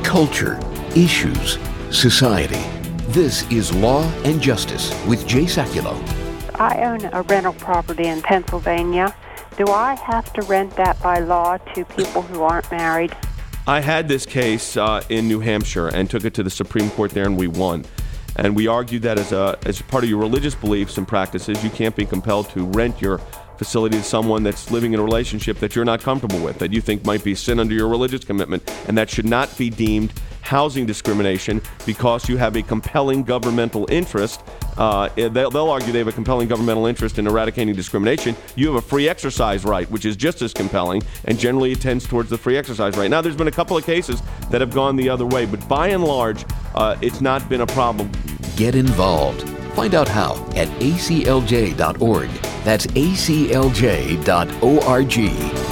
culture, issues, society. This is Law and Justice with Jay Sekulow. I own a rental property in Pennsylvania. Do I have to rent that by law to people who aren't married? I had this case in New Hampshire and took it to the Supreme Court there, and we won. And we argued that as part of your religious beliefs and practices, you can't be compelled to rent your facility to someone that's living in a relationship that you're not comfortable with, that you think might be sin under your religious commitment, and that should not be deemed housing discrimination because you have a compelling governmental interest. They'll argue they have a compelling governmental interest in eradicating discrimination. You have a free exercise right, which is just as compelling, and generally it tends towards the free exercise right. Now, there's been a couple of cases that have gone the other way, but by and large, it's not been a problem. Get involved. Find out how at aclj.org. That's aclj.org.